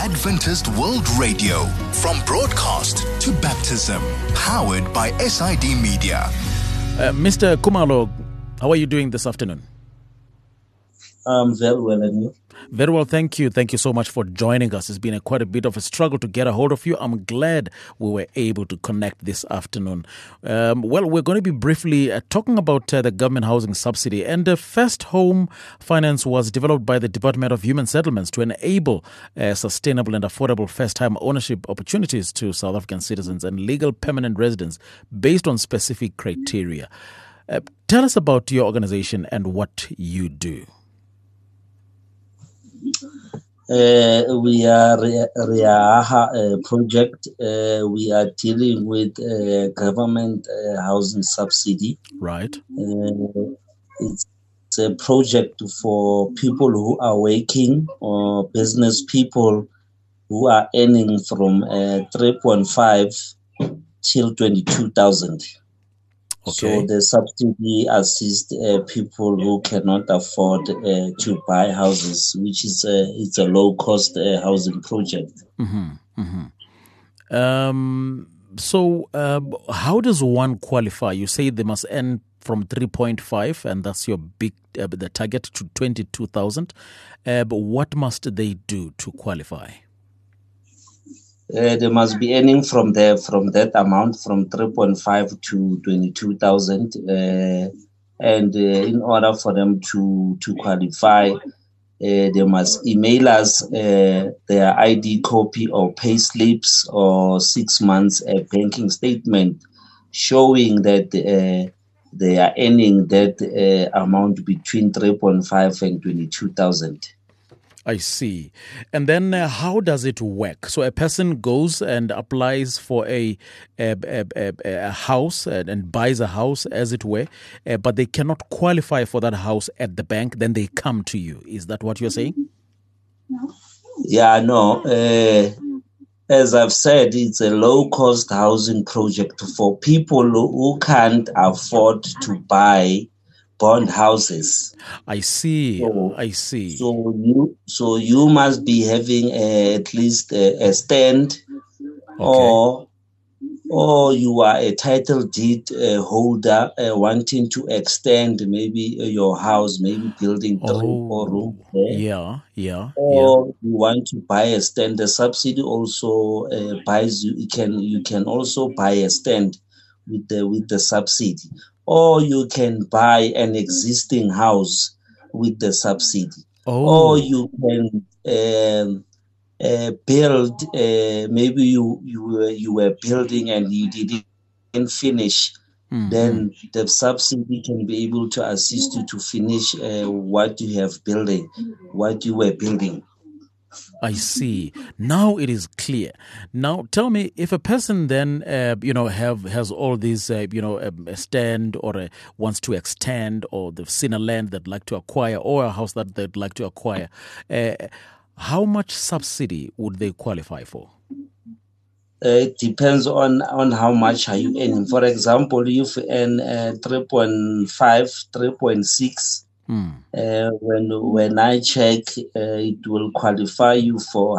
Adventist World Radio, from broadcast to baptism, powered by SID Media. Mr. Khumalo, how are you doing this afternoon? Very well, and you? Very well, thank you. Thank you so much for joining us. It's been quite a bit of a struggle to get a hold of you. I'm glad we were able to connect this afternoon. We're going to be briefly talking about the government housing subsidy. And the First Home Finance was developed by the Department of Human Settlements to enable sustainable and affordable first-time ownership opportunities to South African citizens and legal permanent residents based on specific criteria. Tell us about your organization and what you do. We are Reaha project. We are dealing with government housing subsidy. Right. It's a project for people who are working or business people who are earning from 3.5 till 22,000. Okay. So the subsidy assists people who cannot afford to buy houses, which is it's a low-cost housing project. So how does one qualify? You say they must earn from 3.5, and that's your big the target to 22,000. But what must they do to qualify? They must be earning from that amount, from 3.5 to 22,000, and in order for them to qualify, they must email us their ID copy or pay slips or 6 months banking statement showing that they are earning that amount between 3.5 and 22,000. I see. And then how does it work? So a person goes and applies for a house and buys a house, as it were, but they cannot qualify for that house at the bank. Then they come to you. Is that what you're saying? Yeah, no. As I've said, it's a low-cost housing project for people who can't afford to buy bond houses. I see. So you must be having at least a stand, Okay. or you are a title deed holder wanting to extend maybe your house, maybe building 3 or room there. Yeah. Or you want to buy a stand. The subsidy also buys you. You can also buy a stand with the subsidy. Or you can buy an existing house with the subsidy. Or you can build. Maybe you were building and you didn't finish. Then the subsidy can be able to assist you to finish what you were building. I see. Now it is clear. Now tell me, if a person then has all these a stand or wants to extend, or they've seen a land they'd like to acquire or a house that they'd like to acquire, how much subsidy would they qualify for? It depends on how much are you earning. For example, if you earn 3.5, 3.6. When I check, it will qualify you for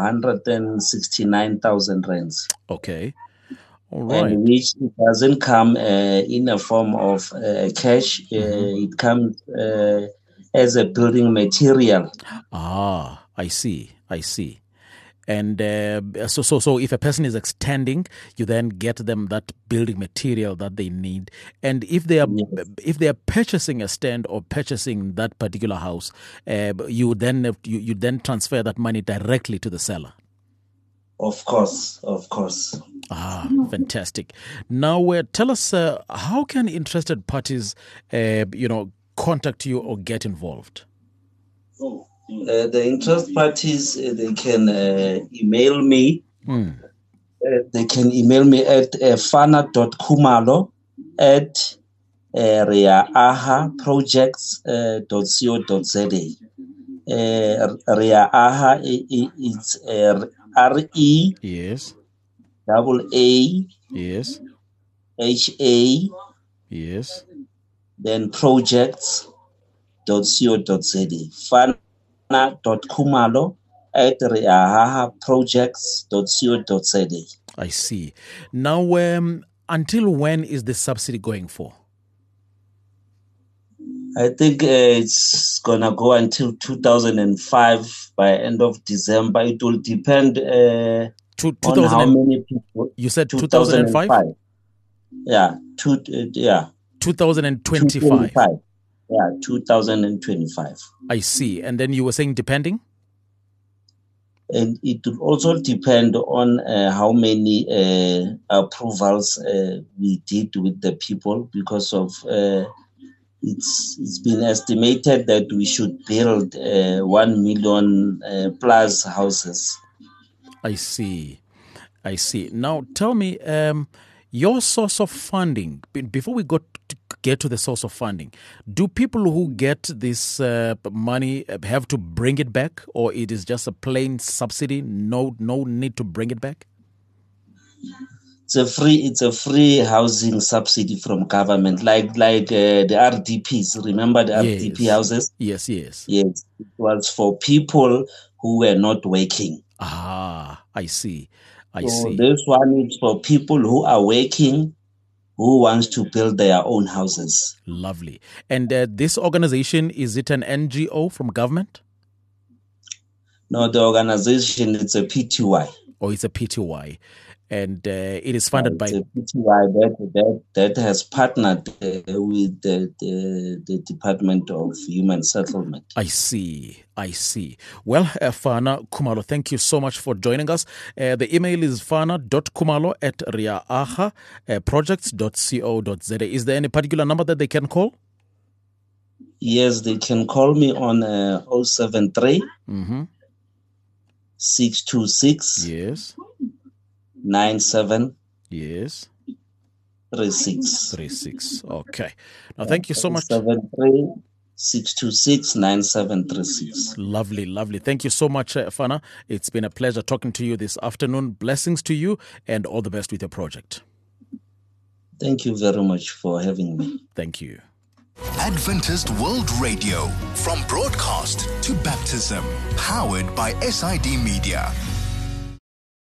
169,000 rands. Okay, all right. And which it doesn't come in a form of cash. It comes as a building material. I see. And so if a person is extending, you then get them that building material that they need. And if they are purchasing a stand or purchasing that particular house, you then transfer that money directly to the seller. Of course. Fantastic. Now, tell us, how can interested parties, contact you or get involved? The interest parties, they can email me. They can email me at fana.khumalo@reaahaprojects.co.za. Reaaha is RE. Yes. Double A. Yes. HA. Yes. Then projects.co.za. Fana.khumalo at riahahaprojects.co.za. I see. Now, until when is the subsidy going for? I think it's going to go until 2005 by end of December. It will depend on how many people. You said 2005? Yeah. 2025. Yeah, 2025. I see. And then you were saying depending? And it will also depend on how many approvals we did with the people, because of it's been estimated that we should build 1 million plus houses. I see. Now tell me, your source of funding, before we get to the source of funding, do people who get this money have to bring it back, or it is just a plain subsidy, no need to bring it back? It's a free housing subsidy from government, like the RDPs. Remember the RDP houses? Yes. It was for people who were not working. Ah, I see. So this one is for people who are working, who wants to build their own houses. Lovely. And this organization, is it an NGO from government? No, the organization, it's a PTY. Oh, it's a PTY. And it is funded by... It's a PTY that has partnered with the Department of Human Settlement. I see. Well, Fana Khumalo, thank you so much for joining us. The email is fana.khumalo@riahaprojects.co.za. Is there any particular number that they can call? Yes, they can call me on 073 626 yes 97 yes 36. Okay. Now, thank you so much. 073 626 9736. Lovely. Thank you so much, Fana. It's been a pleasure talking to you this afternoon. Blessings to you and all the best with your project. Thank you very much for having me. Thank you. Adventist World Radio, from broadcast to baptism, powered by SID Media.